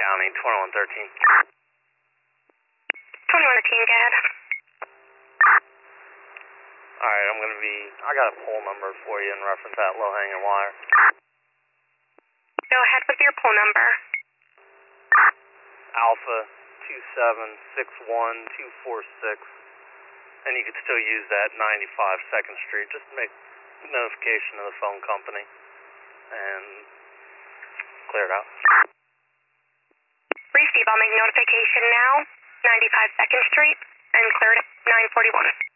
County, 2113. 2113, go ahead. Alright, I got a poll number for you in reference to that low-hanging wire. Go ahead with your poll number. Alpha 2761246. And you could still use that 95 2nd Street. Just make notification to the phone company and clear it out. Receive, I'll make notification now. 95 2nd Street and cleared at 941.